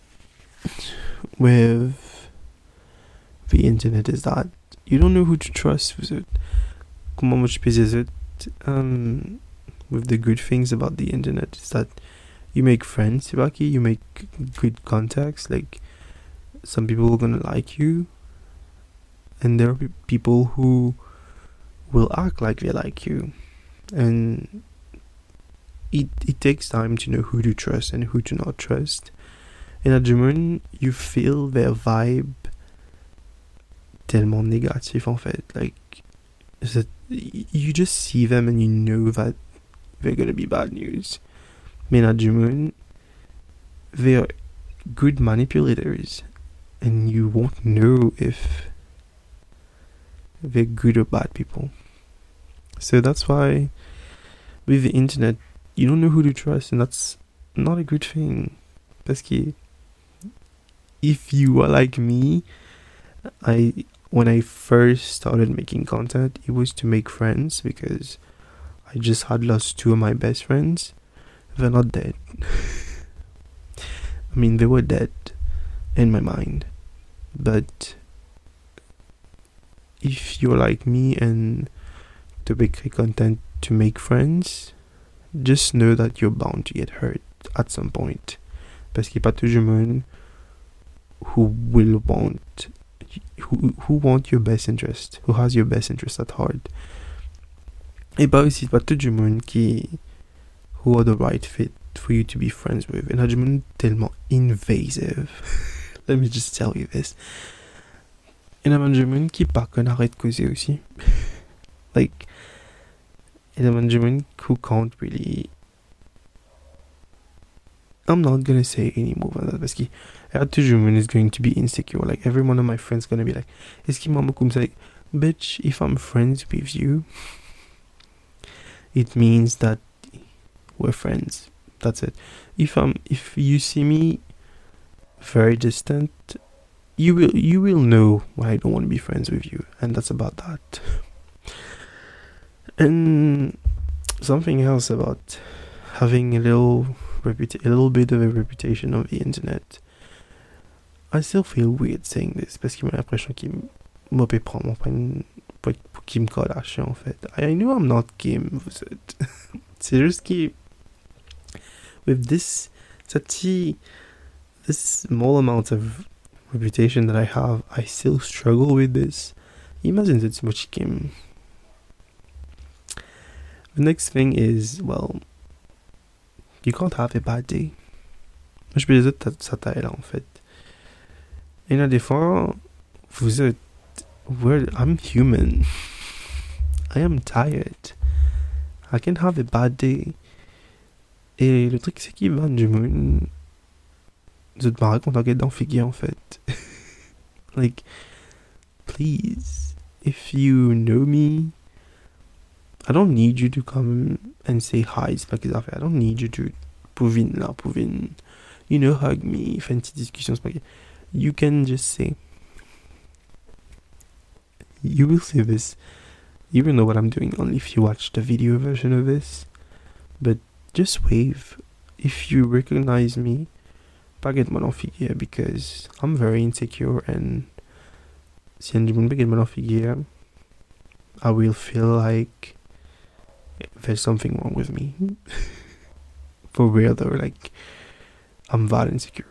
with the internet is that you don't know who to trust with it. Comment moi je peux dire um, with the good things about the internet is that you make friends, you make good contacts. Like, some people are gonna like you, and there are people who will act like they like you, and It, it takes time to know who to trust and who to not trust. And at the moment, you feel their vibe tellement négatif en fait. Like, that you just see them and you know that they're gonna be bad news. Mais at the moment, they're good manipulators, and you won't know if they're good or bad people. So that's why with the internet, you don't know who to trust, and that's not a good thing. Parce que if you are like me, I when I first started making content, it was to make friends because I just had lost two of my best friends. They're not dead. I mean, they were dead in my mind. But if you're like me and to make content to make friends, just know that you're bound to get hurt at some point. Parce qu'il n'y a pas tout le monde who will want who who want your best interest, who has your best interest at heart. Et pas aussi pas tout le monde qui who are the right fit for you to be friends with. And du monde tellement invasive. Let me just tell you this. Et il y a du monde qui pas qu'on arrête de causer aussi. Like, il y a du monde who can't really. I'm not gonna say any more than that parce que everyone is going to be insecure. Like, every one of my friends gonna be like, est-ce qu'il m'a comme ça? Like, bitch, if I'm friends with you, it means that we're friends. That's it. If I'm, if you see me very distant, you will, you will know why I don't want to be friends with you, and that's about that. And something else about having a little reputa- a little bit of a reputation on the internet. I still feel weird saying this parce qu'il m'a l'impression qu'il m'a fait prendre pour une pour qu'il me collache en fait. I know I'm not Kim, vous êtes. C'est juste que with this cette this small amount of reputation that I have, I still struggle with this. Imagine c'est much Kim. The next thing is, well, you can't have a bad day. Je peux dire que ça t'aide en fait. Et là, des fois, vous êtes, we're, I'm human. I am tired. I can have a bad day. Et le truc, c'est qu'il va du monde. Vous êtes marré quand on regarde dans figure en fait. Like, please, if you know me, I don't need you to come and say hi. C'est pas qu'ils ont fait. I don't need you to pouvin là, pouvin, you know, hug me, faire une petite discussion. C'est pas que you can just say. You will see this. You will know what I'm doing only if you watch the video version of this. But just wave if you recognize me. Pas get mal en figure because I'm very insecure and si un du monde get mal en figure, I will feel like there's something wrong with me. For real though, like I'm that insecure.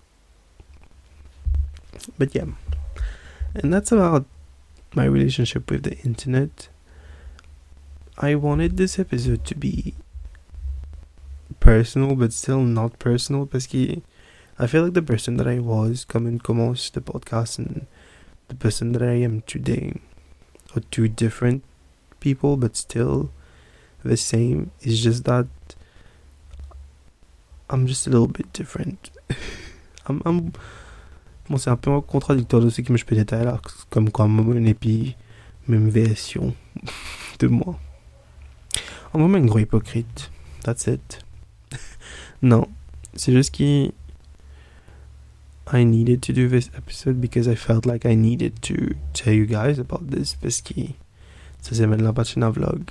But yeah, and that's about my relationship with the internet. I wanted this episode to be personal but still not personal parce que I feel like the person that I was coming commence the podcast and the person that I am today are two different people but still the same. It's just that I'm just a little bit different. I'm, I'm bon, c'est un peu contradictoire de ce que je peux dire là, comme quoi moi et puis même version de moi. En moment un gros hypocrite. That's it. Non, c'est juste que I needed to do this episode because I felt like I needed to tell you guys about this parce que ça c'est maintenant pas un vlog.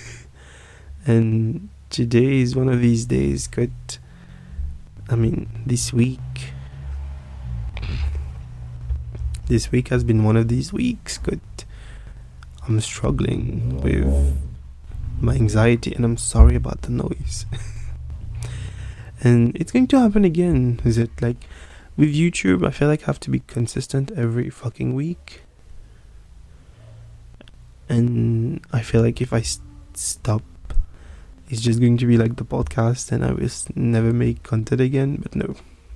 And today is one of these days that, I mean, this week this week has been one of these weeks that I'm struggling with my anxiety and I'm sorry about the noise. And it's going to happen again. Is it like with YouTube, I feel like I have to be consistent every fucking week. And I feel like if I st- stop, it's just going to be like the podcast and I will never make content again. But no.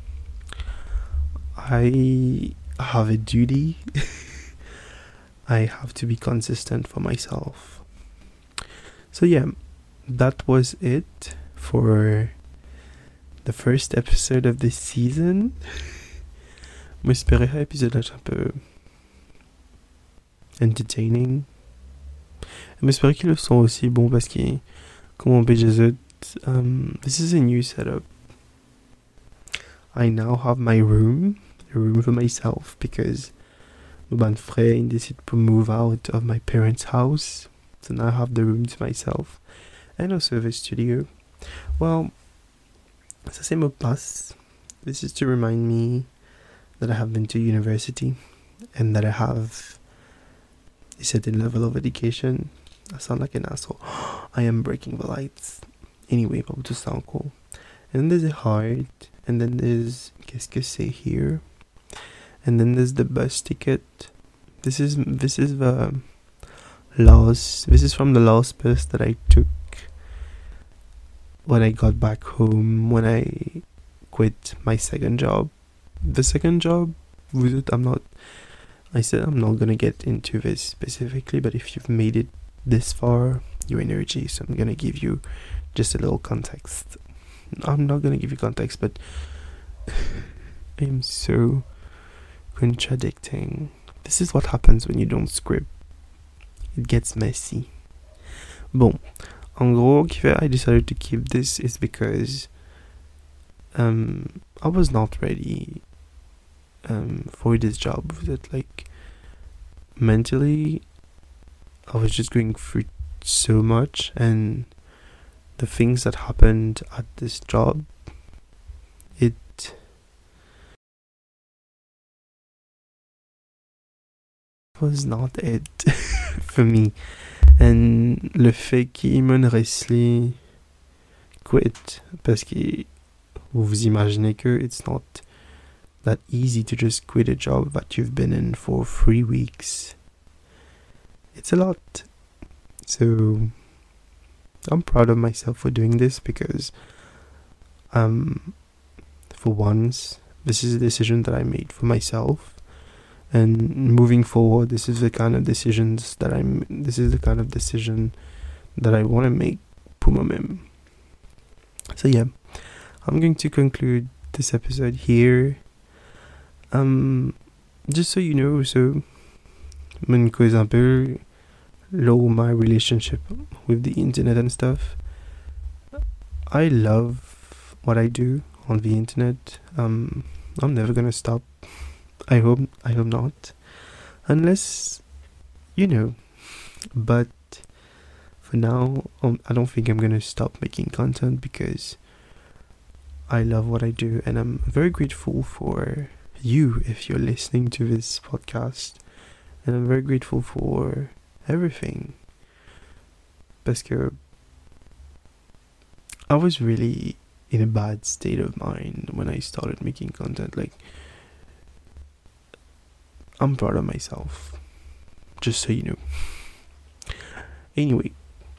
I have a duty. I have to be consistent for myself. So yeah, that was it for the first episode of this season. J'espérais que l'épisode est un peu entertaining. J'espère qu'ils le sont aussi bon parce que, comme on peut dire, um, this is a new setup. I now have my room, a room for myself because my friend decided to move out of my parents' house. So now I have the room to myself and also the studio. Well, ça c'est mon passe. This is to remind me that I have been to university and that I have a certain level of education. I sound like an asshole. I am breaking the lights. Anyway, but to sound cool. And then there's a heart. And then there's qu'est-ce que c'est here. And then there's the bus ticket. This is this is the last. This is from the last bus that I took when I got back home, when I quit my second job. The second job, I'm not. I said I'm not gonna get into this specifically, but if you've made it this far, your energy, so I'm gonna give you just a little context. I'm not gonna give you context, but I'm so contradicting. This is what happens when you don't script. It gets messy. Bon, en gros, I decided to keep this is because um I was not ready um for this job. That like mentally, I was just going through so much, and the things that happened at this job, it was not it for me. And le fait qu'Eamon Ressley quit, parce que vous vous imaginez que it's not that easy to just quit a job that you've been in for three weeks. It's a lot. So I'm proud of myself for doing this, because um for once this is a decision that I made for myself, and moving forward this is the kind of decisions that I'm this is the kind of decision that I want to make pour moi-même. So yeah, I'm going to conclude this episode here. Um just so you know, so mon cause un peu low my relationship with the internet and stuff. I love what I do on the internet. um I'm never gonna stop. I hope I hope not, unless you know, but for now um, I don't think I'm gonna stop making content, because I love what I do, and I'm very grateful for you if you're listening to this podcast, and I'm very grateful for everything, because I was really in a bad state of mind when I started making content. Like, I'm proud of myself, just so you know. Anyway,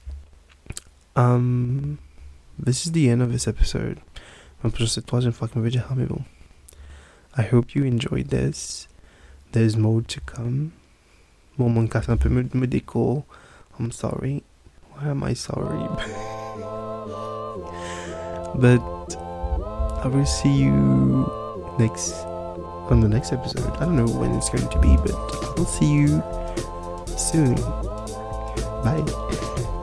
um, this is the end of this episode. C'est la troisième fois que je me dire, mais bon. I hope you enjoyed this. There's more to come. Bon, mon casse un peu me, me déco. I'm sorry. Why am I sorry? But I will see you next on the next episode. I don't know when it's going to be, but I'll see you soon. Bye.